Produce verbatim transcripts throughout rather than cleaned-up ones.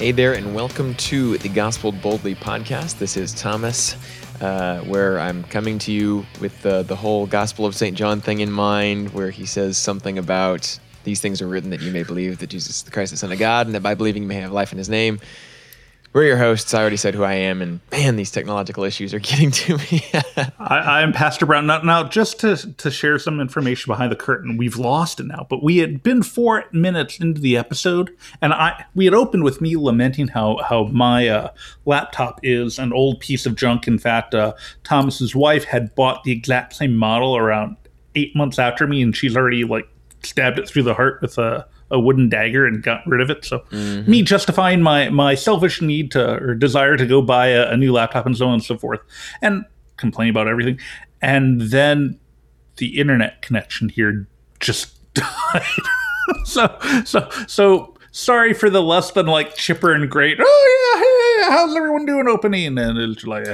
Hey there, and welcome to the Gospel Boldly podcast. This is Thomas, uh, where I'm coming to you with the, the whole Gospel of Saint John thing in mind, where he says something about these things are written that you may believe that Jesus is the Christ, the Son of God, and that by believing you may have life in his name. We're your hosts. I already said who I am, and man, these technological issues are getting to me. I, I'm Pastor Brown. Now, now, just to, to share some information behind the curtain, we've lost it now, but we had been four minutes into the episode, and I we had opened with me lamenting how, how my uh, laptop is an old piece of junk. In fact, uh, Thomas's wife had bought the exact same model around eight months after me, and she's already like stabbed it through the heart with a a wooden dagger and got rid of it. So mm-hmm. me justifying my, my selfish need to or desire to go buy a, a new laptop and so on and so forth and complain about everything. And then the internet connection here just died. so, so, so sorry for the less than like chipper and great. Oh yeah. Hey, how's everyone doing opening? And it's like,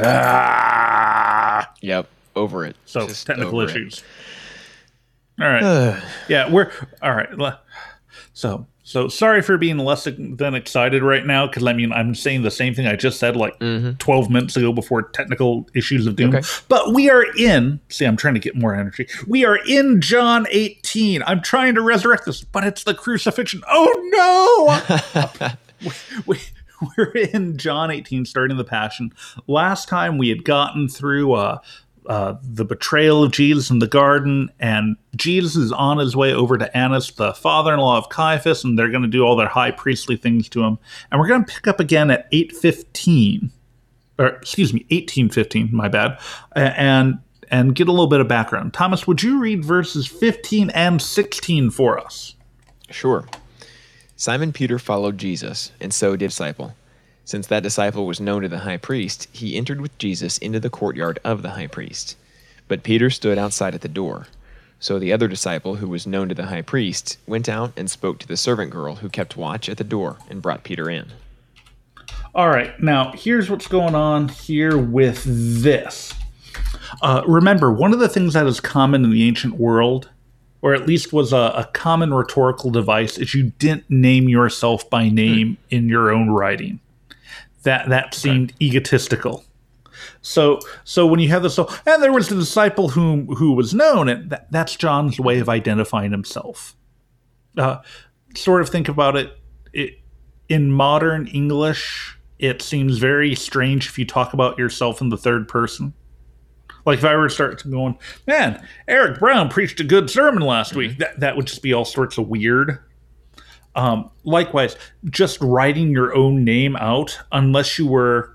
ah, yep. Over it. So just technical issues. It. All right. yeah. We're all right. So, so sorry for being less than excited right now, because I mean, I'm saying the same thing I just said like mm-hmm. twelve minutes ago before technical issues of doom. Okay. But we are in, see, I'm trying to get more energy. We are in John eighteen. I'm trying to resurrect this, but it's the crucifixion. Oh no! we, we, we're in John eighteen, starting the Passion. Last time we had gotten through uh, Uh, the betrayal of Jesus in the garden, and Jesus is on his way over to Annas, the father-in-law of Caiaphas, and they're going to do all their high priestly things to him. And we're going to pick up again at eight fifteen, or excuse me, eighteen fifteen, my bad, and and get a little bit of background. Thomas, would you read verses fifteen and sixteen for us? Sure. Simon Peter followed Jesus, and so did disciple. Since that disciple was known to the high priest, he entered with Jesus into the courtyard of the high priest. But Peter stood outside at the door. So the other disciple, who was known to the high priest, went out and spoke to the servant girl who kept watch at the door and brought Peter in. All right, now here's what's going on here with this. Uh, remember, one of the things that is common in the ancient world, or at least was a, a common rhetorical device, is you didn't name yourself by name mm. in your own writing. That that seemed right. egotistical. So so when you have this, so, and there was the disciple whom who was known, and that, that's John's way of identifying himself. Uh, sort of think about it, it. In modern English, it seems very strange if you talk about yourself in the third person. Like if I were to start going, man, Eric Brown preached a good sermon last mm-hmm. week, that, that would just be all sorts of weird. Um, likewise, just writing your own name out, unless you were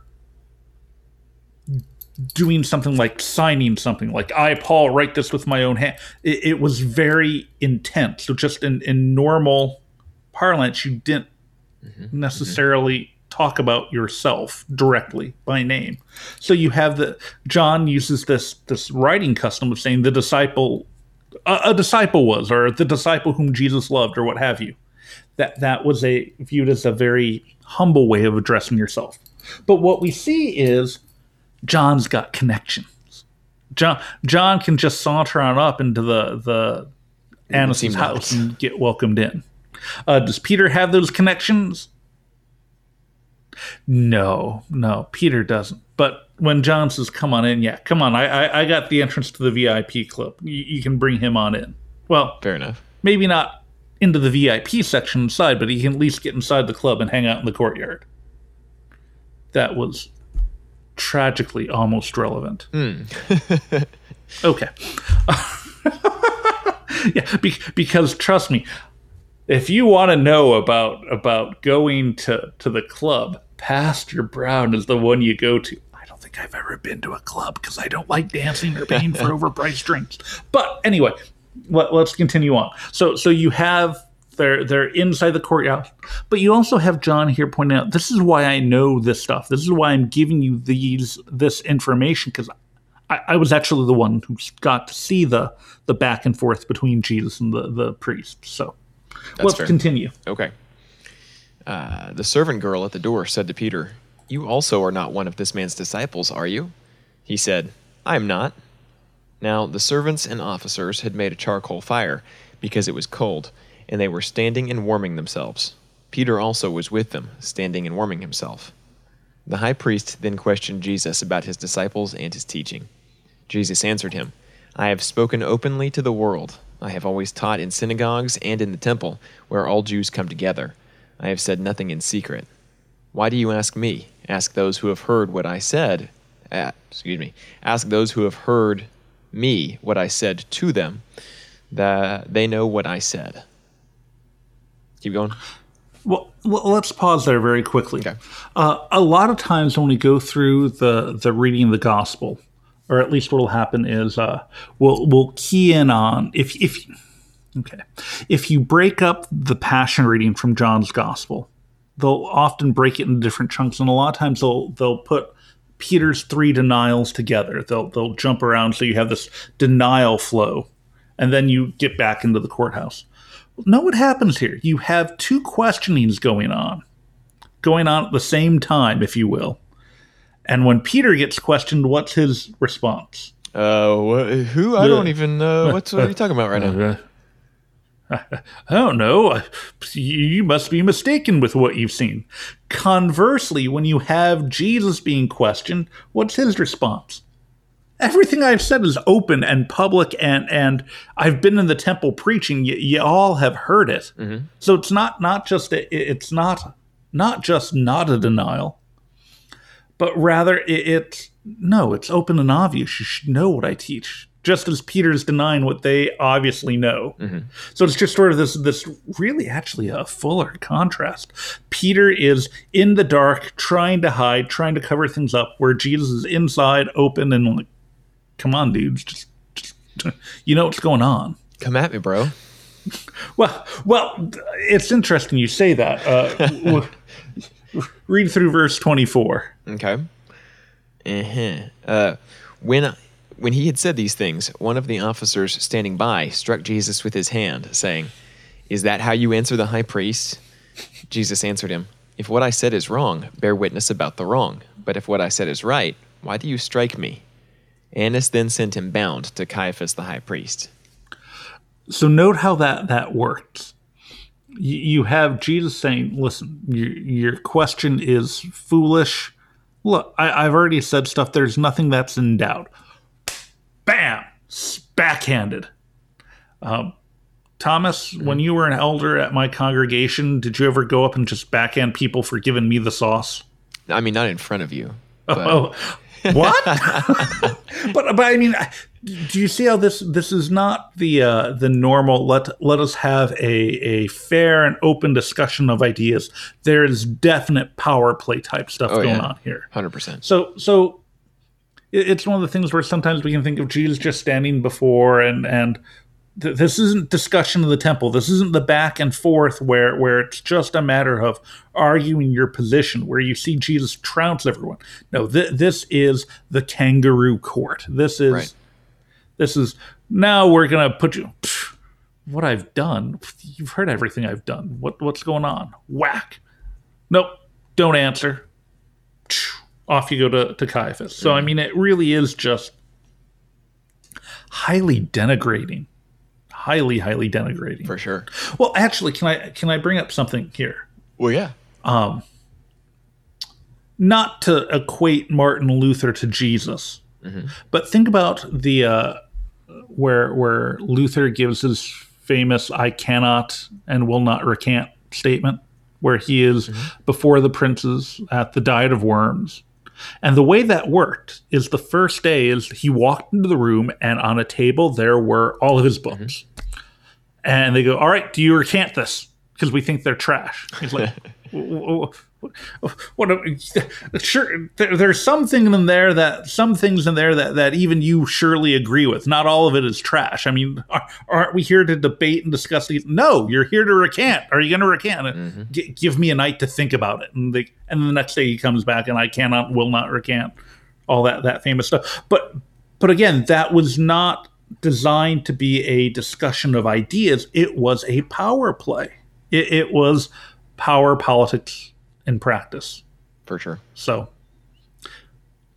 doing something like signing something, like I, Paul, write this with my own hand, it, it was very intense. So just in, in normal parlance, you didn't mm-hmm. necessarily mm-hmm. talk about yourself directly by name. So you have the, John uses this, this writing custom of saying the disciple, a, a disciple was, or the disciple whom Jesus loved, or what have you. That that was a viewed as a very humble way of addressing yourself. But what we see is John's got connections. John John can just saunter on up into the the Annas' house and get welcomed in. Uh, does Peter have those connections? No, no, Peter doesn't. But when John says, "Come on in," yeah, come on, I I, I got the entrance to the V I P club. You, you can bring him on in. Well, fair enough. Maybe not into the V I P section inside, but he can at least get inside the club and hang out in the courtyard. That was tragically almost relevant. Mm. Okay. yeah, be- because trust me, if you want to know about about going to, to the club, Pastor Brown is the one you go to. I don't think I've ever been to a club because I don't like dancing or paying for overpriced drinks. But anyway, Let, let's continue on. So so you have, they're, they're inside the courtyard, but you also have John here pointing out, this is why I know this stuff. This is why I'm giving you these this information, because I, I was actually the one who got to see the, the back and forth between Jesus and the, the priest. So That's let's fair. continue. Okay. Uh, the servant girl at the door said to Peter, "You also are not one of this man's disciples, are you?" He said, "I am not." Now the servants and officers had made a charcoal fire, because it was cold, and they were standing and warming themselves. Peter also was with them, standing and warming himself. The high priest then questioned Jesus about his disciples and his teaching. Jesus answered him, I have spoken openly to the world. I have always taught in synagogues and in the temple, where all Jews come together. I have said nothing in secret. Why do you ask me? Ask those who have heard what I said. Uh, excuse me. Ask those who have heard me what I said to them. That they know what I said. Keep going. Well, let's pause there very quickly. Okay. Uh, a lot of times when we go through the, the reading of the gospel, or at least what will happen is uh, we'll we'll key in on if if okay if you break up the passion reading from John's gospel, they'll often break it into different chunks, and a lot of times they'll they'll put Peter's three denials together. They'll they'll jump around so you have this denial flow, and then you get back into the courthouse. Know what happens here? You have two questionings going on, going on at the same time, if you will. And when Peter gets questioned, what's his response? Uh, wh- who? I don't even know. What's what are you talking about right now? I don't know. You must be mistaken with what you've seen. Conversely, when you have Jesus being questioned, what's his response? Everything I've said is open and public, and, and I've been in the temple preaching. You, you all have heard it. Mm-hmm. So it's not not just a, it's not not just not a denial, but rather it, it's no, it's open and obvious. You should know what I teach, just as Peter's denying what they obviously know. Mm-hmm. So it's just sort of this this really actually a fuller contrast. Peter is in the dark, trying to hide, trying to cover things up, where Jesus is inside, open, and like, come on, dudes, just, just you know what's going on. Come at me, bro. Well, well, it's interesting you say that. Uh, read through verse twenty-four. Okay. Uh-huh. Uh, when when he had said these things, one of the officers standing by struck Jesus with his hand, saying, "Is that how you answer the high priest?" Jesus answered him, "If what I said is wrong, bear witness about the wrong. But if what I said is right, why do you strike me?" Annas then sent him bound to Caiaphas the high priest. So note how that, that works. You, you have Jesus saying, listen, your, your question is foolish. Look, I, I've already said stuff. There's nothing that's in doubt. Bam! Backhanded. Um, Thomas, mm-hmm. when you were an elder at my congregation, did you ever go up and just backhand people for giving me the sauce? I mean, not in front of you. But... Oh, what? but but I mean, do you see how this this is not the uh, the normal? Let let us have a a fair and open discussion of ideas. There is definite power play type stuff oh, going yeah. on here. one hundred percent. So so it's one of the things where sometimes we can think of Jesus just standing before and and. This isn't discussion of the temple. This isn't the back and forth where, where it's just a matter of arguing your position, where you see Jesus trounce everyone. No, th- this is the kangaroo court. This is, right. this is, now we're going to put you, pff, what I've done. You've heard everything I've done. What What's going on? Whack. Nope, don't answer. Off you go to, to Caiaphas. So, mm. I mean, it really is just highly denigrating. Highly, highly denigrating. For sure. Well, actually, can I can I bring up something here? Well, yeah. Um, not to equate Martin Luther to Jesus, mm-hmm. but think about the uh, where where Luther gives his famous "I cannot and will not recant" statement, where he is mm-hmm. before the princes at the Diet of Worms. And the way that worked is the first day is he walked into the room and on a table there were all of his books. Mm-hmm. And they go, all right, do you recant this? Because we think they're trash. He's like, what, what, what sure, there, there's something in there that, some things in there that, that even you surely agree with. Not all of it is trash. I mean, aren't we here to debate and discuss these? No, you're here to recant. Are you going to recant it? Mm-hmm. G- give me a night to think about it. And they, and the next day he comes back and I cannot, will not recant all that, that famous stuff. But, but again, that was not designed to be a discussion of ideas. It was a power play. It, it was power politics in practice. For sure. So,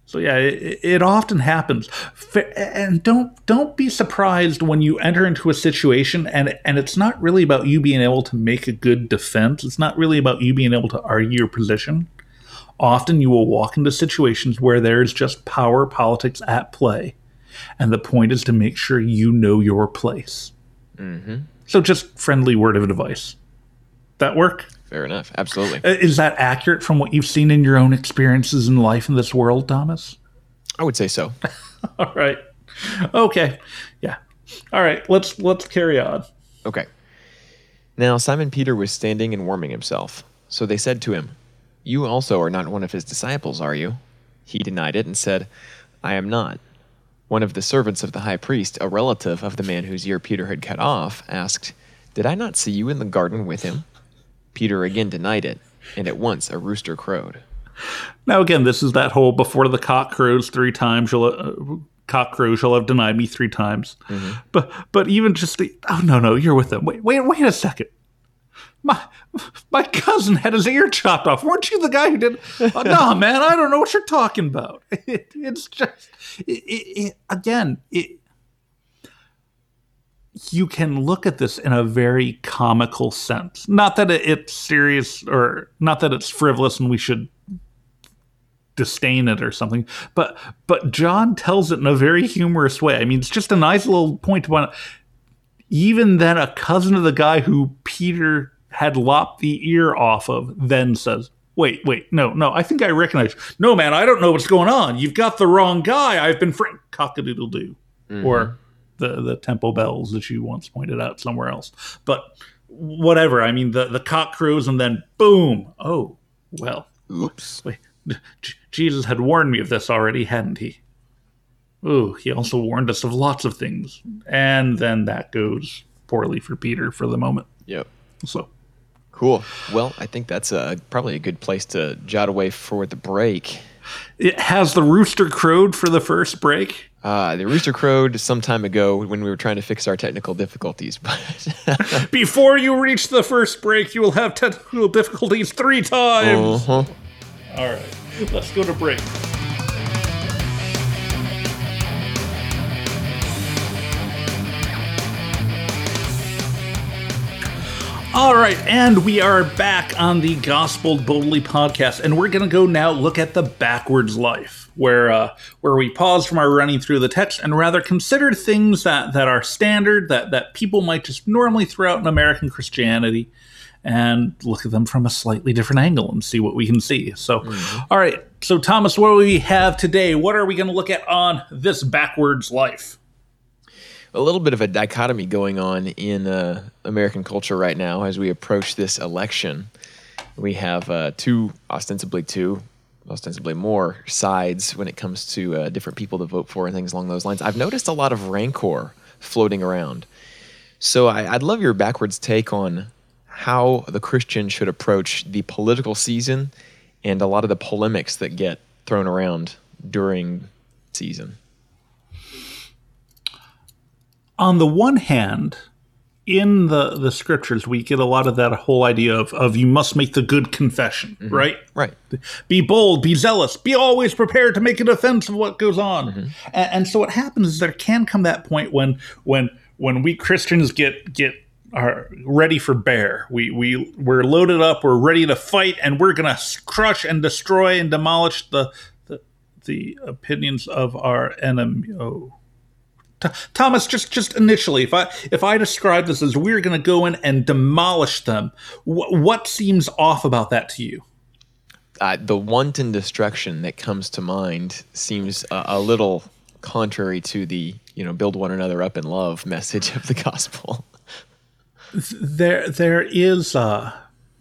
So yeah, it, it often happens, and don't don't be surprised when you enter into a situation and and it's not really about you being able to make a good defense. It's not really about you being able to argue your position. Often you will walk into situations where there's just power politics at play, and the point is to make sure you know your place. Mm-hmm. So just friendly word of advice. That work? Fair enough. Absolutely. Is that accurate from what you've seen in your own experiences in life in this world, Thomas? I would say so. All right. Okay. Yeah. All right. Let's let's carry on. Okay. Now Simon Peter was standing and warming himself. So they said to him, "You also are not one of his disciples, are you?" He denied it and said, "I am not." One of the servants of the high priest, a relative of the man whose ear Peter had cut off, asked, "Did I not see you in the garden with him?" Peter again denied it, and at once a rooster crowed. Now again, this is that whole before the cock crows three times, you'll uh, cock crows, you'll have denied me three times. Mm-hmm. But but even just the, oh no no, you're with them. Wait wait wait a second. My my cousin had his ear chopped off. Weren't you the guy who did? Oh, no man, I don't know what you're talking about. It, it's just it, it, it, again it. You can look at this in a very comical sense. Not that it's serious or not that it's frivolous and we should disdain it or something, but but John tells it in a very humorous way. I mean, it's just a nice little point to point out. Even then, a cousin of the guy who Peter had lopped the ear off of then says, wait, wait, no, no, I think I recognize you. No, man, I don't know what's going on. You've got the wrong guy. I've been friend cock-a-doodle-doo. Mm-hmm. Or the the temple bells that you once pointed out somewhere else. But whatever. I mean, the, the cock crows and then boom. Oh, well. Oops. Wait, J- Jesus had warned me of this already, hadn't he? Oh, he also warned us of lots of things. And then that goes poorly for Peter for the moment. Yep. So. Cool. Well, I think that's a, probably a good place to jot away for the break. It has the rooster crowed for the first break. Uh, the rooster crowed some time ago when we were trying to fix our technical difficulties. But before you reach the first break, you will have technical difficulties three times. Uh-huh. All right, let's go to break. All right, and we are back on the Gospel Boldly podcast, and we're going to go now look at the backwards life, where uh, where we pause from our running through the text and rather consider things that, that are standard, that, that people might just normally throw out in American Christianity, and look at them from a slightly different angle and see what we can see. So, mm-hmm. All right, so Thomas, what do we have today? What are we going to look at on this backwards life? A little bit of a dichotomy going on in uh, American culture right now as we approach this election. We have uh, two, ostensibly two, ostensibly more sides when it comes to uh, different people to vote for and things along those lines. I've noticed a lot of rancor floating around. So I, I'd love your backwards take on how the Christian should approach the political season and a lot of the polemics that get thrown around during season. On the one hand, in the, the scriptures, we get a lot of that whole idea of, of you must make the good confession, mm-hmm. right? Right. Be bold, be zealous, be always prepared to make a defense of what goes on. Mm-hmm. And, and so what happens is there can come that point when when when we Christians get get are ready for bear. We we we're loaded up, we're ready to fight, and we're gonna crush and destroy and demolish the the, the opinions of our enemy. Oh. Thomas, just, just initially, if I if I describe this as we're going to go in and demolish them, wh- what seems off about that to you? Uh, the wanton destruction that comes to mind seems a, a little contrary to the, you know, build one another up in love message of the gospel. There, there is uh,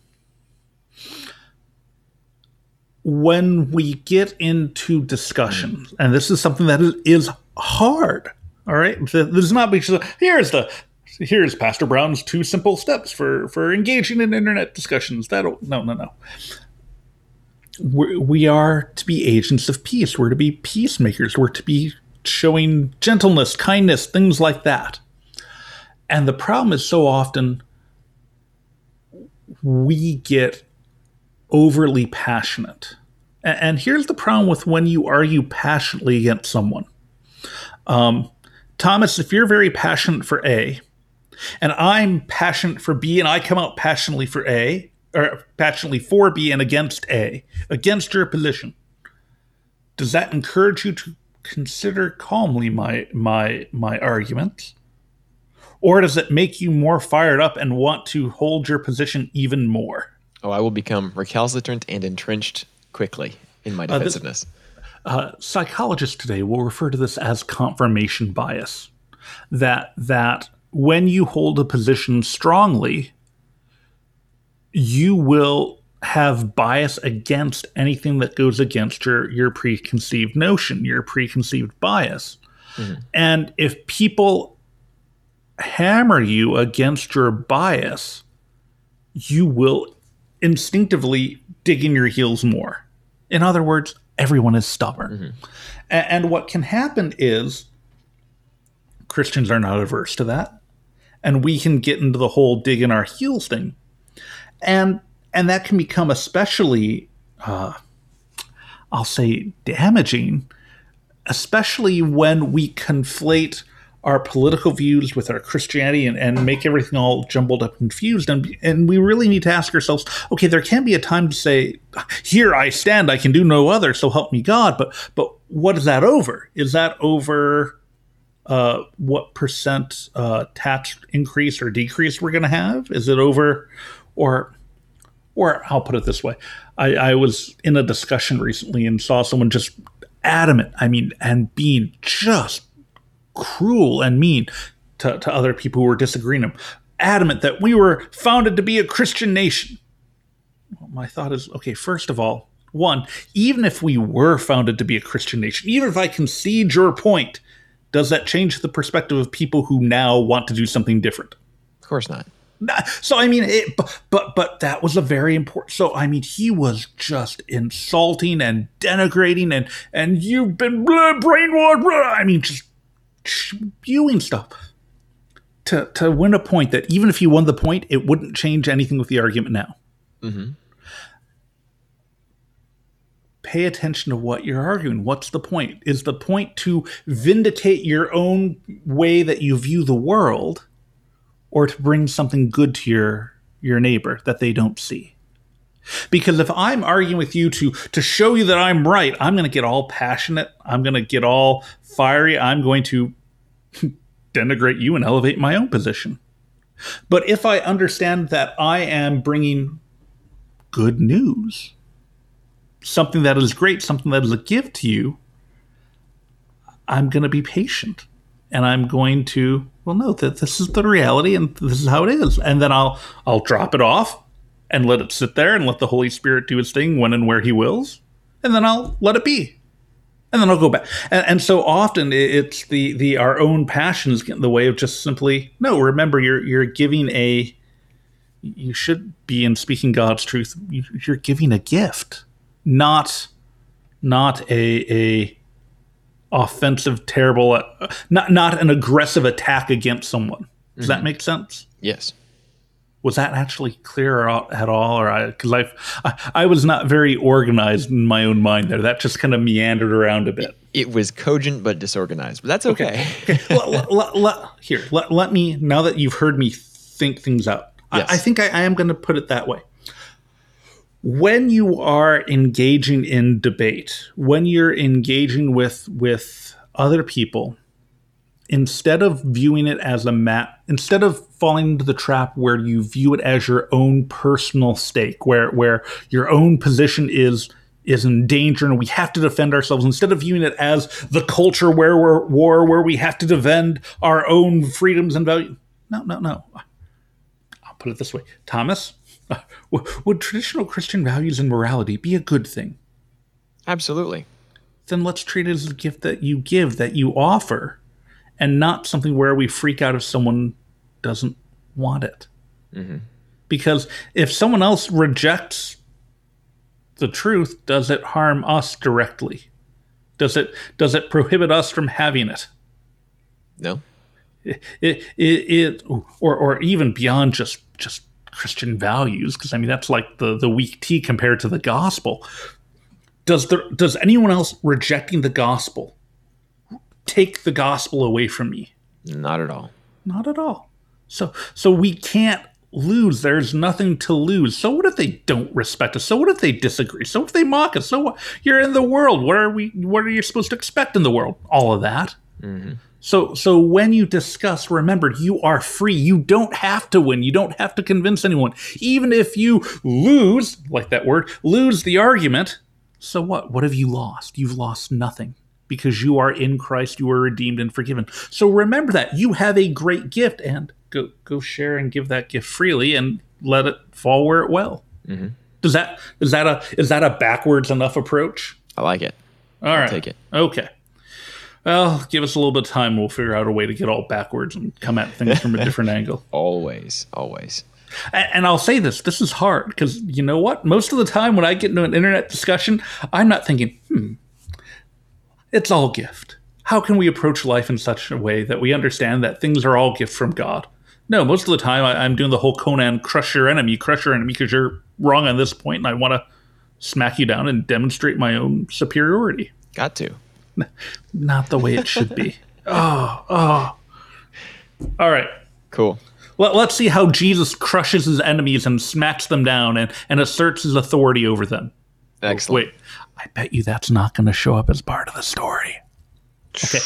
when we get into discussion, mm. and this is something that is, is hard. All right, there's not because here's the here's Pastor Brown's two simple steps for, for engaging in internet discussions. That'll no no no. We're, we are to be agents of peace. We're to be peacemakers. We're to be showing gentleness, kindness, things like that. And the problem is so often we get overly passionate And here's the problem with when you argue passionately against someone. Um, Thomas, if you're very passionate for A, and I'm passionate for B, and I come out passionately for A, or passionately for B and against A, against your position, does that encourage you to consider calmly my my my arguments? Or does it make you more fired up and want to hold your position even more? Oh, I will become recalcitrant and entrenched quickly in my defensiveness. Uh, this, uh, psychologists today will refer to this as confirmation bias. That that when you hold a position strongly, you will have bias against anything that goes against your, your preconceived notion, your preconceived bias. Mm-hmm. And if people hammer you against your bias, you will instinctively dig in your heels more. In other words, everyone is stubborn. Mm-hmm. A- and what can happen is Christians are not averse to that. And we can get into the whole dig in our heels thing. And and that can become especially, uh, I'll say, damaging, especially when we conflate our political views with our Christianity and, and make everything all jumbled up and confused. And, and we really need to ask ourselves, okay, there can be a time to say, here I stand, I can do no other, so help me God. But but what is that over? Is that over uh, what percent uh, tax increase or decrease we're going to have? Is it over, or... Or I'll put it this way. I, I was in a discussion recently and saw someone just adamant, I mean, and being just cruel and mean to, to other people who were disagreeing with him. Adamant that we were founded to be a Christian nation. Well, my thought is, okay, first of all, one, even if we were founded to be a Christian nation, even if I concede your point, does that change the perspective of people who now want to do something different? Of course not. So, I mean, it, but, but but that was a very important. So, I mean, he was just insulting and denigrating and, and you've been blah, brainwashed. Blah, I mean, just spewing stuff to, to win a point that even if he won the point, it wouldn't change anything with the argument now. Mm-hmm. Pay attention to what you're arguing. What's the point? Is the point to vindicate your own way that you view the world, or to bring something good to your your neighbor that they don't see? Because if I'm arguing with you to to show you that I'm right, I'm going to get all passionate. I'm going to get all fiery. I'm going to denigrate you and elevate my own position. But if I understand that I am bringing good news, something that is great, something that is a gift to you, I'm going to be patient. And I'm going to, well, no, that this is the reality and this is how it is. And then I'll I'll drop it off and let it sit there and let the Holy Spirit do his thing when and where he wills. And then I'll let it be. And then I'll go back. And, and so often it's the the our own passions get in the way of just simply, no, remember, you're you're giving a, you should be in speaking God's truth. You're giving a gift, not, not a, a, offensive, terrible, uh, not not an aggressive attack against someone. Does mm-hmm. that make sense? Yes. Was that actually clear at all? Or I, because I, I was not very organized in my own mind there. That just kind of meandered around a bit. It was cogent but disorganized, but that's okay. okay. okay. let, let, let, here, let, let me, now that you've heard me think things out, yes. I, I think I, I am going to put it that way. When you are engaging in debate, when you're engaging with with other people, instead of viewing it as a map, instead of falling into the trap where you view it as your own personal stake, where where your own position is is in danger and we have to defend ourselves, instead of viewing it as the culture where we're war, where we have to defend our own freedoms and values. No, no, no. I'll put it this way, Thomas. Would traditional Christian values and morality be a good thing? Absolutely. Then let's treat it as a gift that you give, that you offer, and not something where we freak out if someone doesn't want it. Mm-hmm. Because if someone else rejects the truth, does it harm us directly? Does it does it prohibit us from having it? No. It, it, it, it or or even beyond just just Christian values, because I mean that's like the, the weak tea compared to the gospel. Does the does anyone else rejecting the gospel take the gospel away from me? Not at all. Not at all. So so we can't lose. There's nothing to lose. So what if they don't respect us? So what if they disagree? So if they mock us? So what? You're in the world. What are we? What are you supposed to expect in the world? All of that. Mm-hmm. So so when you discuss, remember, you are free. You don't have to win. You don't have to convince anyone. Even if you lose, like that word, lose the argument. So what? What have you lost? You've lost nothing. Because you are in Christ, you are redeemed and forgiven. So remember that. You have a great gift, and go go share and give that gift freely and let it fall where it will. Mm-hmm. Does that is that a is that a backwards enough approach? I like it. All I'll right. take it. Okay. Well, give us a little bit of time. We'll figure out a way to get all backwards and come at things from a different angle. Always, always. And, and I'll say this. This is hard because you know what? Most of the time when I get into an internet discussion, I'm not thinking, hmm, it's all gift. How can we approach life in such a way that we understand that things are all gift from God? No, most of the time I, I'm doing the whole Conan, crush your enemy, crush your enemy because you're wrong on this point, and I want to smack you down and demonstrate my own superiority. Got to. Not the way it should be. Oh, oh. All right. Cool. Let, let's see how Jesus crushes his enemies and smacks them down and, and asserts his authority over them. Excellent. Wait, I bet you that's not going to show up as part of the story. Okay.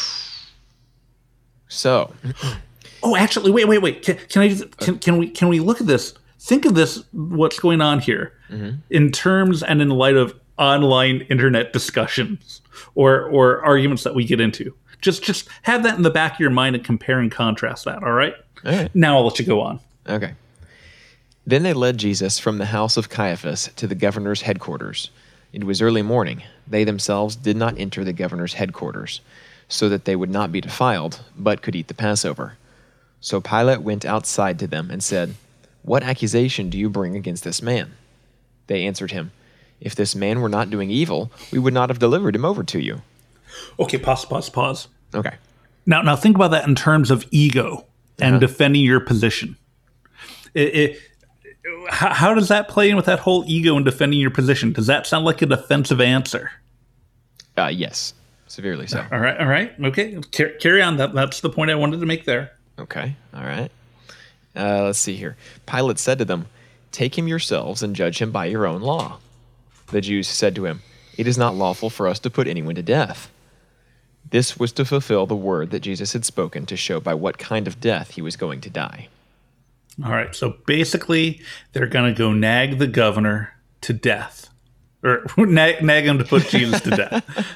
So. Oh, actually, wait, wait, wait. Can, can I? Just, can, can we? Can we look at this? Think of this. What's going on here, mm-hmm. in terms and in light of online internet discussions or or arguments that we get into. Just just have that in the back of your mind and compare and contrast that. All right. All right. Now I'll let you go on. Okay. Then they led Jesus from the house of Caiaphas to the governor's headquarters. It was early morning. They themselves did not enter the governor's headquarters, so that they would not be defiled, but could eat the Passover. So Pilate went outside to them and said, "What accusation do you bring against this man?" They answered him, "If this man were not doing evil, we would not have delivered him over to you." Okay, pause, pause, pause. Okay. Now, now think about that in terms of ego and uh-huh. defending your position. It, it, how, how does that play in with that whole ego and defending your position? Does that sound like a defensive answer? Uh, yes, severely so. All right, all right, okay. Car- carry on. That that's the point I wanted to make there. Okay, all right. Uh, let's see here. Pilate said to them, "Take him yourselves and judge him by your own law." The Jews said to him, "It is not lawful for us to put anyone to death." This was to fulfill the word that Jesus had spoken to show by what kind of death he was going to die. All right, so basically they're going to go nag the governor to death. Or nag, nag him to put Jesus to death.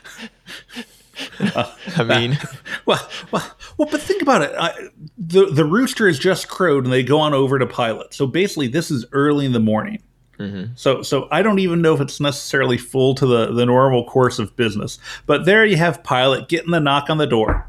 Uh, I mean... Uh, well, well, well, but think about it. Uh, the, the rooster has just crowed and they go on over to Pilate. So basically this is early in the morning. Mm-hmm. So so I don't even know if it's necessarily full to the, the normal course of business. But there you have Pilate getting the knock on the door.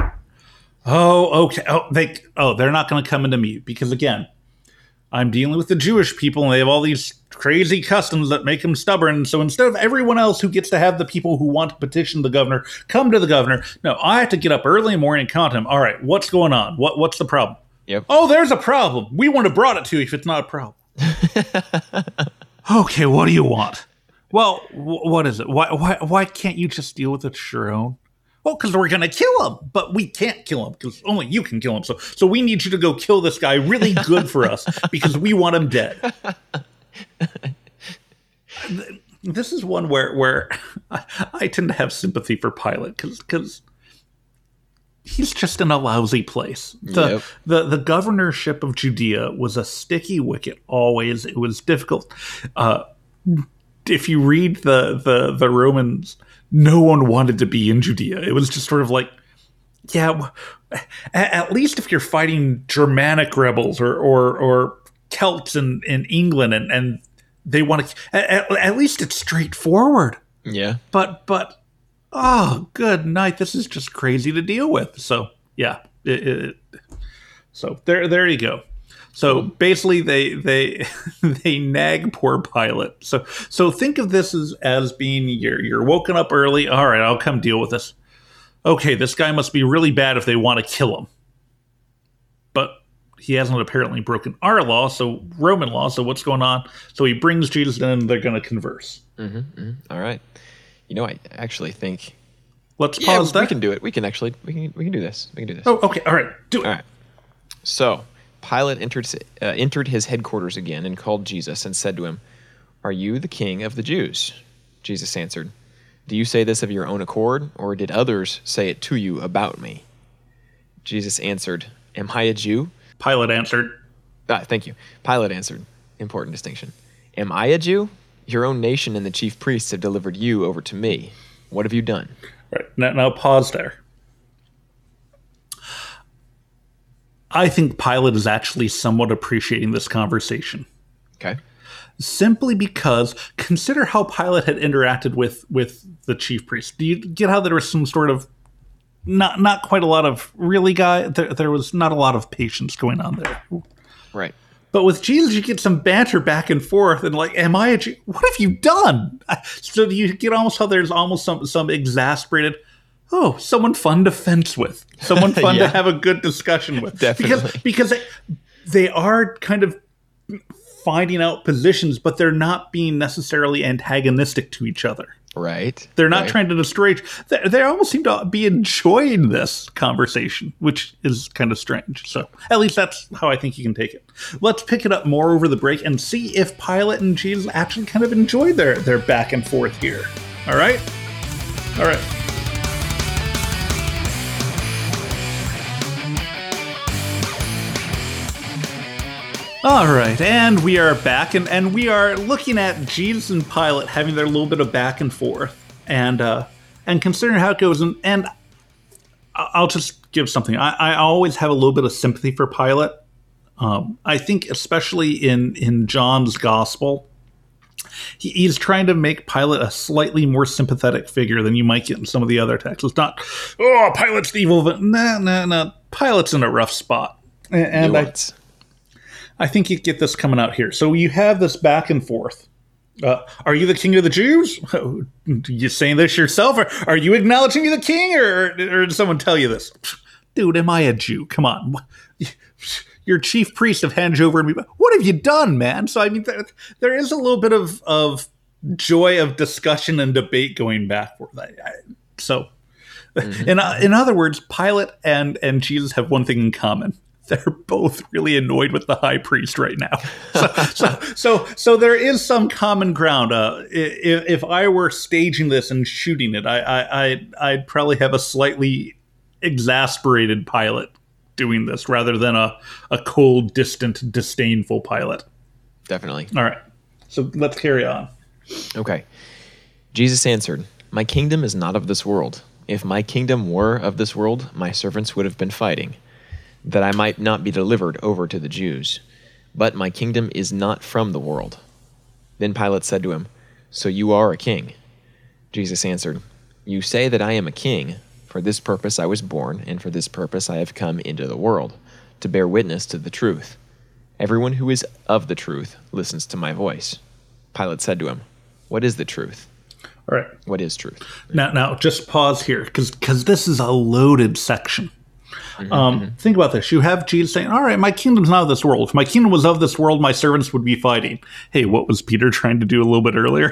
Oh, okay. Oh, they oh they're not going to come into me because, again, I'm dealing with the Jewish people and they have all these crazy customs that make them stubborn. So instead of everyone else who gets to have the people who want to petition the governor come to the governor, no, I have to get up early in the morning and count him. All right, what's going on? What What's the problem? Yep. Oh, there's a problem. We wouldn't have brought it to you if it's not a problem. Okay, what do you want? Well, w- what is it? Why, why why can't you just deal with it your own? Well, because we're going to kill him, but we can't kill him because only you can kill him. So so we need you to go kill this guy really good for us because we want him dead. This is one where, where I, I tend to have sympathy for Pilate because because he's just in a lousy place. The, yep. the the governorship of Judea was a sticky wicket always. It was difficult. Uh, if you read the, the, the Romans, no one wanted to be in Judea. It was just sort of like, yeah, at least if you're fighting Germanic rebels or or, or Celts in, in England and, and they want to, at, at least it's straightforward. Yeah. But, but, oh, good night. This is just crazy to deal with. So, yeah. It, it, so there, there you go. So basically, they they they nag poor Pilate. So so think of this as, as being you're you're woken up early. All right, I'll come deal with this. Okay, this guy must be really bad if they want to kill him. But he hasn't apparently broken our law, so Roman law. So what's going on? So he brings Jesus in, and they're going to converse. Mm-hmm, mm-hmm. All right. You know, I actually think. Let's yeah, pause there. We can do it. We can actually. We can. We can do this. We can do this. Oh, okay. All right. Do it. All right. So Pilate entered uh, entered his headquarters again and called Jesus and said to him, "Are you the king of the Jews?" Jesus answered, "Do you say this of your own accord, or did others say it to you about me?" Jesus answered, "Am I a Jew?" Pilate answered. Ah, thank you. Pilate answered. Important distinction. "Am I a Jew? Your own nation and the chief priests have delivered you over to me. What have you done?" Right. Now, now pause there. I think Pilate is actually somewhat appreciating this conversation. Okay. Simply because consider how Pilate had interacted with, with the chief priest. Do you get how there was some sort of not not quite a lot of really guy there, there was not a lot of patience going on there. Right. But with Jesus, you get some banter back and forth, and like, am I a Jew? What have you done? So you get almost how there's almost some some exasperated, oh, someone fun to fence with, someone fun yeah. to have a good discussion with. Definitely. Because, because they, they are kind of finding out positions, but they're not being necessarily antagonistic to each other. Right. They're not right. trying to destroy each they, they almost seem to be enjoying this conversation, which is kind of strange. So at least that's how I think you can take it. Let's pick it up more over the break and see if Pilate and Jesus actually kind of enjoy their, their back and forth here. All right? All right. All right, and we are back, and, and we are looking at Jesus and Pilate having their little bit of back and forth, and uh, and considering how it goes, and, and I'll just give something. I, I always have a little bit of sympathy for Pilate. Um, I think especially in, in John's gospel, he, he's trying to make Pilate a slightly more sympathetic figure than you might get in some of the other texts. It's not, oh, Pilate's the evil, but nah, nah, nah, Pilate's in a rough spot. And, and I... I think you get this coming out here. So you have this back and forth. Uh, are you the king of the Jews? Are you saying this yourself? Or are you acknowledging you're the king? Or, or did someone tell you this? Dude, am I a Jew? Come on. Your chief priest have handed you over to me. What have you done, man? So, I mean, there, there is a little bit of, of joy of discussion and debate going back and forth. I, I, so, mm-hmm. in, in other words, Pilate and, and Jesus have one thing in common. They're both really annoyed with the high priest right now. So, so, so, so there is some common ground. Uh, if, if I were staging this and shooting it, I, I, I'd, I'd probably have a slightly exasperated Pilate doing this rather than a, a cold, distant, disdainful Pilate. Definitely. All right. So let's carry on. Okay. Jesus answered, "My kingdom is not of this world. If my kingdom were of this world, my servants would have been fighting, that I might not be delivered over to the Jews. But my kingdom is not from the world." Then Pilate said to him, "So you are a king?" Jesus answered, "You say that I am a king. For this purpose I was born, and for this purpose I have come into the world, to bear witness to the truth. Everyone who is of the truth listens to my voice." Pilate said to him, "What is the truth?" All right. What is truth? Now, now just pause here, because because this is a loaded section. Mm-hmm, um, mm-hmm. Think about this. You have Jesus saying, all right, my kingdom's not of this world. If my kingdom was of this world, my servants would be fighting. Hey, what was Peter trying to do a little bit earlier?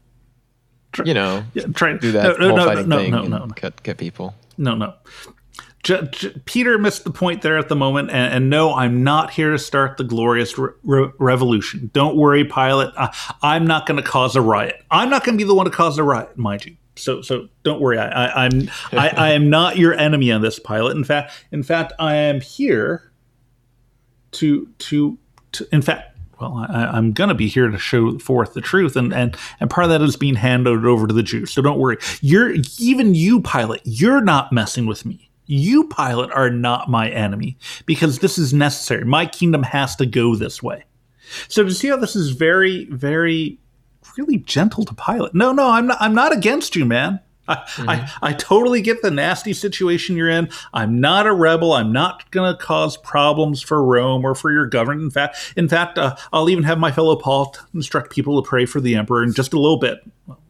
try, you know, yeah, try, do that no, whole no, fighting no, thing no, and no, no. Cut, cut people. No, no. J- J- Peter missed the point there at the moment. And, and no, I'm not here to start the glorious re- re- revolution. Don't worry, Pilate. I, I'm not going to cause a riot. I'm not going to be the one to cause a riot, mind you. So, so don't worry. I, I, I'm, I, I am not your enemy on this, Pilate. In fact, in fact, I am here to, to, to in fact, well, I, I'm going to be here to show forth the truth, and, and, and part of that is being handed over to the Jews. So don't worry. You're even you, Pilate. You're not messing with me. You, Pilate, are not my enemy because this is necessary. My kingdom has to go this way. So to see how this is very, very. really gentle to Pilate. No, no, I'm not. I'm not against you, man. I, mm-hmm. I, I totally get the nasty situation you're in. I'm not a rebel. I'm not going to cause problems for Rome or for your government. In fact, in fact, uh, I'll even have my fellow Paul instruct people to pray for the emperor in just a little bit.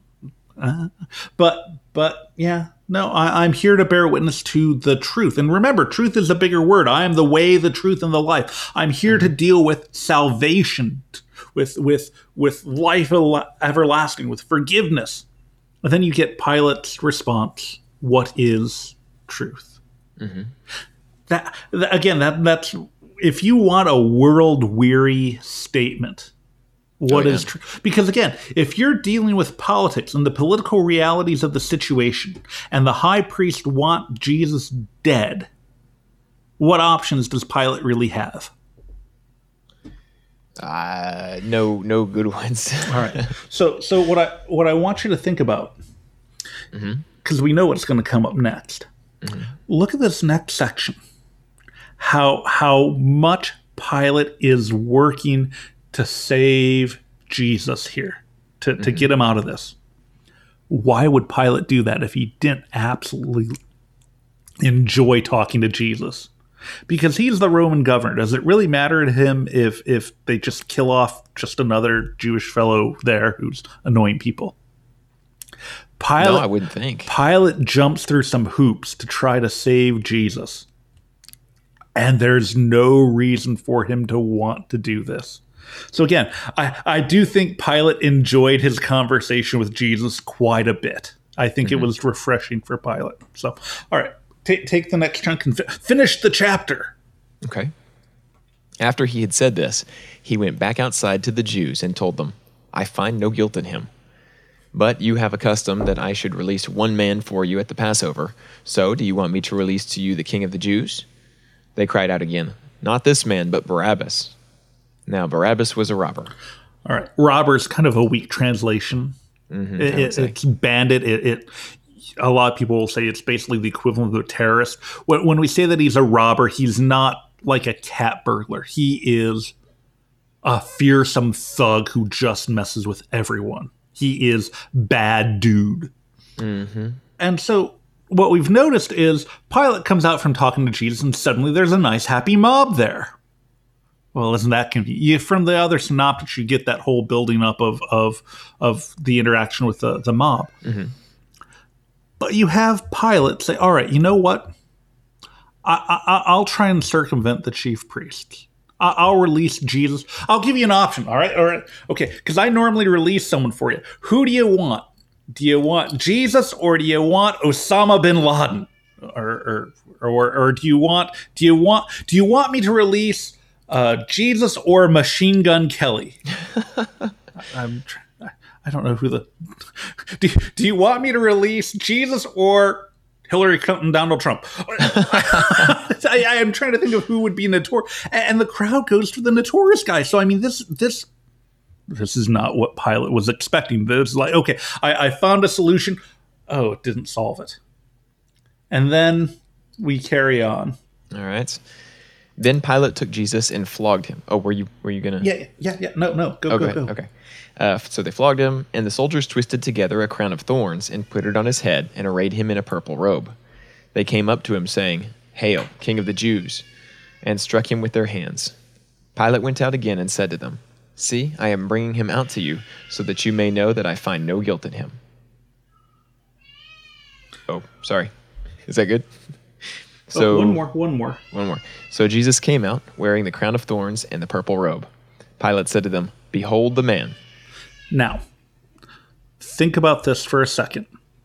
Uh, but, but yeah, no, I, I'm here to bear witness to the truth. And remember, truth is a bigger word. I am the way, the truth, and the life. I'm here mm-hmm. to deal with salvation. With with with life everlasting, with forgiveness, And then you get Pilate's response, what is truth? Mm-hmm. That, that again, that that's if you want a world-weary statement, what oh, yeah. is truth? Because again, if you're dealing with politics and the political realities of the situation, and the high priest want Jesus dead, what options does Pilate really have? Uh, no, no good ones. All right. So, so what I what I want you to think about, because mm-hmm. we know what's going to come up next. Mm-hmm. Look at this next section. How how much Pilate is working to save Jesus here, to mm-hmm. to get him out of this. Why would Pilate do that if he didn't absolutely enjoy talking to Jesus? Because he's the Roman governor. Does it really matter to him if if they just kill off just another Jewish fellow there who's annoying people? Pilate, no, I wouldn't think. Pilate jumps through some hoops to try to save Jesus. And there's no reason for him to want to do this. So again, I, I do think Pilate enjoyed his conversation with Jesus quite a bit. I think mm-hmm. it was refreshing for Pilate. So, all right. Take, take the next chunk and fi- finish the chapter. Okay. After he had said this, he went back outside to the Jews and told them, I find no guilt in him. But you have a custom that I should release one man for you at the Passover. So do you want me to release to you the king of the Jews? They cried out again, not this man, but Barabbas. Now Barabbas was a robber. All right. Robber is kind of a weak translation. Mm-hmm, it, it, it's bandit. It, it A lot of people will say it's basically the equivalent of a terrorist. When, when we say that he's a robber, he's not like a cat burglar. He is a fearsome thug who just messes with everyone. He is bad dude. Mm-hmm. And so what we've noticed is Pilate comes out from talking to Jesus and suddenly there's a nice happy mob there. Well, isn't that convenient? From the other synoptics, you get that whole building up of of, of the interaction with the, the mob. Mm-hmm. But you have Pilate say, all right, you know what? I, I, I'll try and circumvent the chief priests. I, I'll release Jesus. I'll give you an option, all right? All right. Okay, because I normally release someone for you. Who do you want? Do you want Jesus or do you want Osama bin Laden? Or or or, or do you want do you want do you want me to release uh, Jesus or Machine Gun Kelly? I'm trying. I don't know who the... Do, do you want me to release Jesus or Hillary Clinton, Donald Trump? I, I am trying to think of who would be notorious. And the crowd goes for the notorious guy. So, I mean, this this this is not what Pilate was expecting. It's like, okay, I, I found a solution. Oh, it didn't solve it. And then we carry on. All right. Then Pilate took Jesus and flogged him. Oh, were you were you going to... Yeah, yeah, yeah. No, no. Go, okay, go, go. Okay. Uh, so they flogged him, and the soldiers twisted together a crown of thorns and put it on his head and arrayed him in a purple robe. They came up to him, saying, Hail, King of the Jews, and struck him with their hands. Pilate went out again and said to them, See, I am bringing him out to you, so that you may know that I find no guilt in him. Oh, sorry. Is that good? So oh, one more, one more. One more. So Jesus came out, wearing the crown of thorns and the purple robe. Pilate said to them, Behold the man. Now, think about this for a second.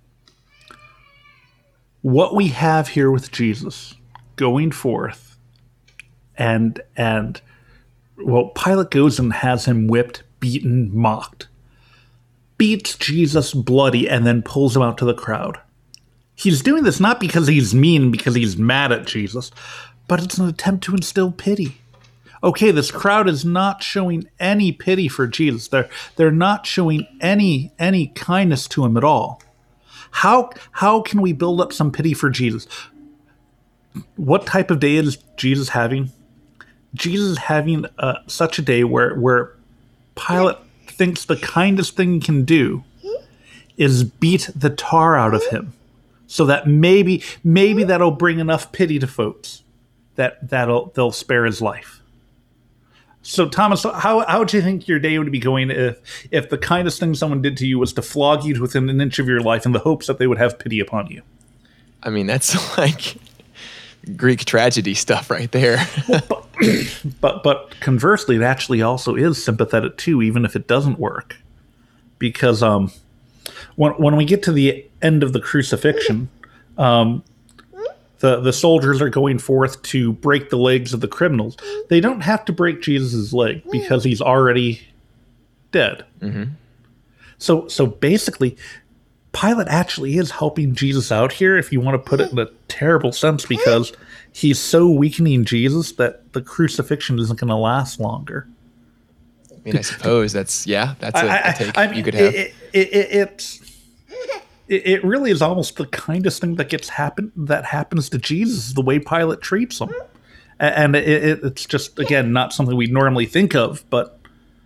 What we have here with Jesus going forth, and, and well, Pilate goes and has him whipped, beaten, mocked, beats Jesus bloody, and then pulls him out to the crowd. He's doing this not because he's mean, because he's mad at Jesus, but it's an attempt to instill pity. Okay, this crowd is not showing any pity for Jesus. They're they're not showing any any kindness to him at all. How how can we build up some pity for Jesus? What type of day is Jesus having? Jesus is having uh, such a day where where Pilate thinks the kindest thing he can do is beat the tar out of him, so that maybe maybe that'll bring enough pity to folks that that'll they'll spare his life. So, Thomas, how how do you think your day would be going if if the kindest thing someone did to you was to flog you to within an inch of your life in the hopes that they would have pity upon you? I mean, that's like Greek tragedy stuff right there. Well, but, but but conversely, it actually also is sympathetic too, even if it doesn't work, because um, when when we get to the end of the crucifixion, um, the the soldiers are going forth to break the legs of the criminals. They don't have to break Jesus' leg because he's already dead. Mm-hmm. So so basically, Pilate actually is helping Jesus out here, if you want to put it in a terrible sense, because he's so weakening Jesus that the crucifixion isn't going to last longer. I mean, I suppose that's, yeah, that's a, I, I, a take I mean, you could have. It, it, it, it's, it, it really is almost the kindest thing that gets happen that happens to Jesus, the way Pilate treats him. And it, it, it's just, again, not something we normally think of, but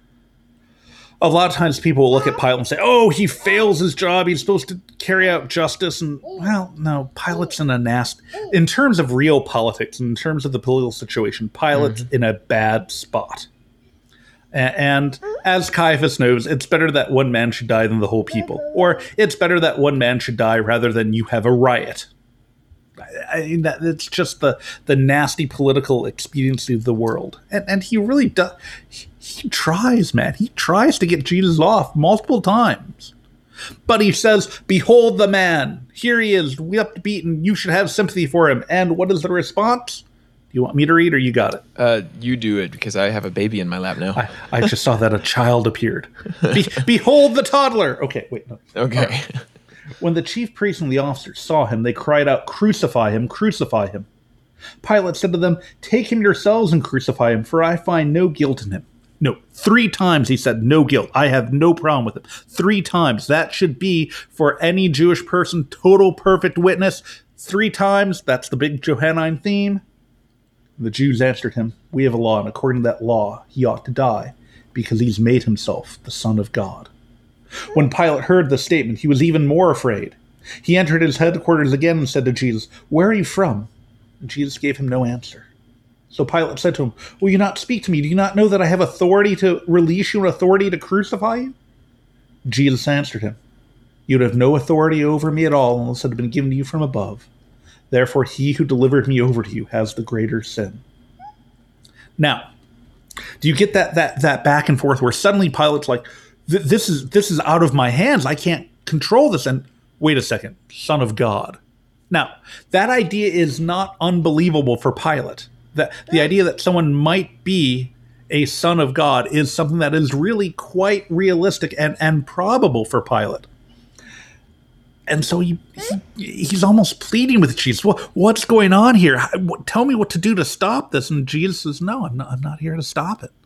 a lot of times people will look at Pilate and say, oh, he fails his job. He's supposed to carry out justice. And, well, no, Pilate's in a nasty... In terms of real politics, in terms of the political situation, Pilate's mm-hmm. in a bad spot. A- and as Caiaphas knows, it's better that one man should die than the whole people. Or it's better that one man should die rather than you have a riot. I mean, that it's just the, the nasty political expediency of the world. And, and he really does... He, He tries, man. He tries to get Jesus off multiple times. But he says, behold the man. Here he is, whipped, beaten. You should have sympathy for him. And what is the response? Do you want me to read or you got it? Uh, you do it because I have a baby in my lap now. I, I just saw that a child appeared. Be, behold the toddler. Okay, wait, no. Okay. Right. When the chief priests and the officers saw him, they cried out, crucify him, crucify him. Pilate said to them, take him yourselves and crucify him, for I find no guilt in him. No, three times he said, no guilt. I have no problem with him. Three times. That should be, for any Jewish person, total perfect witness. Three times. That's the big Johannine theme. The Jews answered him, we have a law, and according to that law, he ought to die, because he's made himself the Son of God. When Pilate heard the statement, he was even more afraid. He entered his headquarters again and said to Jesus, where are you from? And Jesus gave him no answer. So Pilate said to him, will you not speak to me? Do you not know that I have authority to release you and authority to crucify you? Jesus answered him, you would have no authority over me at all unless it had been given to you from above. Therefore he who delivered me over to you has the greater sin. Now, do you get that that that back and forth where suddenly Pilate's like, this is this is out of my hands. I can't control this. And wait a second, Son of God. Now, that idea is not unbelievable for Pilate. That the idea that someone might be a son of God is something that is really quite realistic and, and probable for Pilate. And so he, he he's almost pleading with Jesus. What, what's going on here? Tell me what to do to stop this. And Jesus says, no, I'm not, I'm not here to stop it.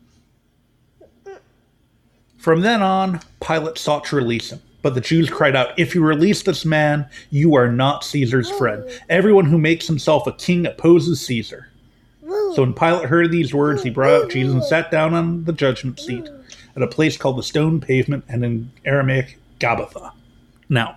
From then on, Pilate sought to release him. But the Jews cried out, if you release this man, you are not Caesar's friend. Everyone who makes himself a king opposes Caesar. So when Pilate heard these words, he brought out Jesus and sat down on the judgment seat at a place called the Stone Pavement, and in Aramaic, Gabbatha. Now,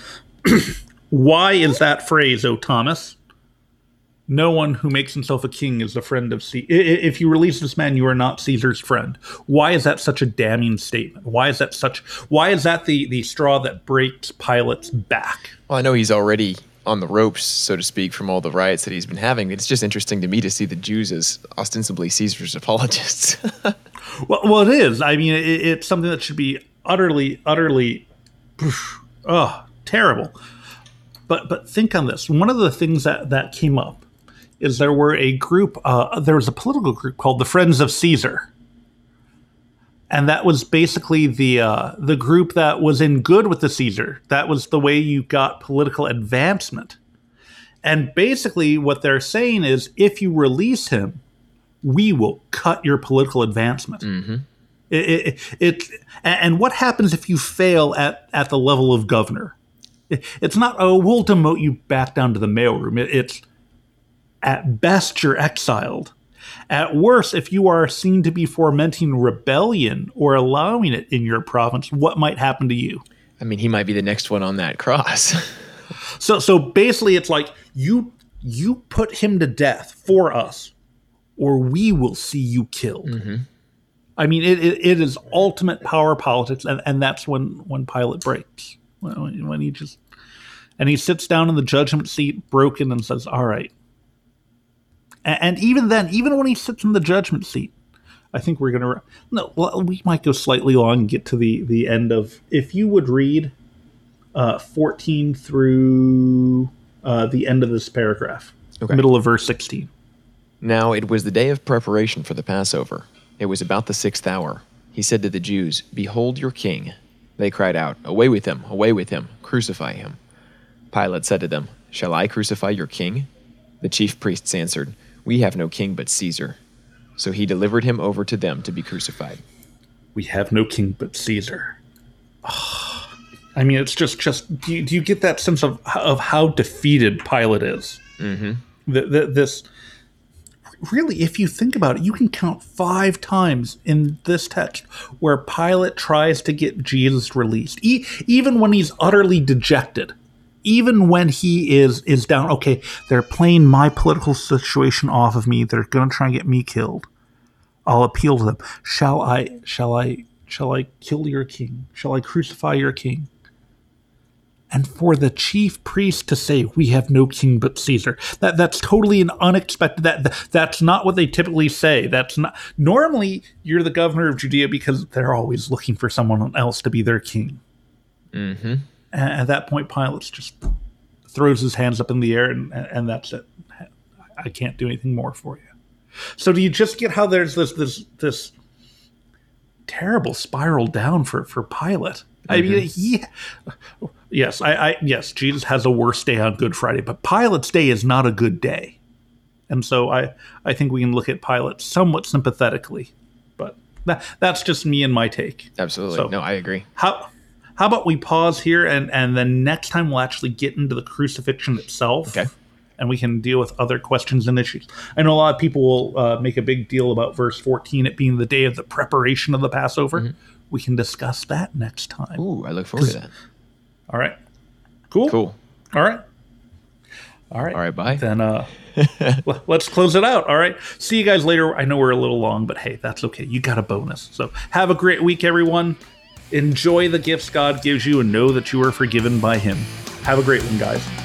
why is that phrase, O Thomas? No one who makes himself a king is a friend of Caesar. If you release this man, you are not Caesar's friend. Why is that such a damning statement? Why is that such? Why is that the, the straw that breaks Pilate's back? Well, I know he's already on the ropes, so to speak, from all the riots that he's been having. It's just interesting to me to see the Jews as ostensibly Caesar's apologists. well, well, it is. I mean, it, it's something that should be utterly, utterly, oh, terrible. But but think on this. One of the things that, that came up is there were a group, uh, there was a political group called the Friends of Caesar. And that was basically the uh, the group that was in good with the Caesar. That was the way you got political advancement. And basically what they're saying is, if you release him, we will cut your political advancement. Mm-hmm. It, it, it, and what happens if you fail at, at the level of governor? It, it's not, oh, we'll demote you back down to the mailroom. It, it's, at best, you're exiled. At worst, if you are seen to be fomenting rebellion or allowing it in your province, what might happen to you? I mean, he might be the next one on that cross. so so basically, it's like, you you put him to death for us, or we will see you killed. Mm-hmm. I mean, it, it it is ultimate power politics, and, and that's when, when Pilate breaks. When, when he just... And he sits down in the judgment seat, broken, and says, all right. And even then, even when he sits in the judgment seat, I think we're going to... No, well, we might go slightly long and get to the, the end of... If you would read uh, fourteen through uh, the end of this paragraph, okay. Middle of verse sixteen. Now it was the day of preparation for the Passover. It was about the sixth hour. He said to the Jews, "Behold your king." They cried out, "Away with him, away with him, crucify him." Pilate said to them, "Shall I crucify your king?" The chief priests answered, "We have no king but Caesar." So he delivered him over to them to be crucified. We have no king but Caesar. Oh, I mean, it's just, just do you, do you get that sense of of how defeated Pilate is? Mm-hmm. The, the, this, really, if you think about it, you can count five times in this text where Pilate tries to get Jesus released, e- even when he's utterly dejected. Even when he is is down, okay, they're playing my political situation off of me. They're going to try and get me killed. I'll appeal to them. Shall I, shall I, shall I kill your king? Shall I crucify your king? And for the chief priest to say, "We have no king but Caesar," that that's totally an unexpected. That, that that's not what they typically say. That's not normally you're the governor of Judea because they're always looking for someone else to be their king. Mm-hmm. And at that point, Pilate just throws his hands up in the air, and, and that's it. I can't do anything more for you. So do you just get how there's this this this terrible spiral down for, for Pilate? Mm-hmm. I mean, yeah, yes, I, I yes, Jesus has a worse day on Good Friday, but Pilate's day is not a good day, and so I I think we can look at Pilate somewhat sympathetically, but that that's just me and my take. Absolutely, so, no, I agree. How how about we pause here, and and then next time we'll actually get into the crucifixion itself. Okay. And we can deal with other questions and issues. I know a lot of people will uh, make a big deal about verse fourteen, it being the day of the preparation of the Passover. Mm-hmm. We can discuss that next time. Ooh, I look forward to that. All right. Cool? Cool. All right. All right. All right, bye. Then uh, let's close it out. All right. See you guys later. I know we're a little long, but hey, that's okay. You got a bonus. So have a great week, everyone. Enjoy the gifts God gives you and know that you are forgiven by him. Have a great one, guys.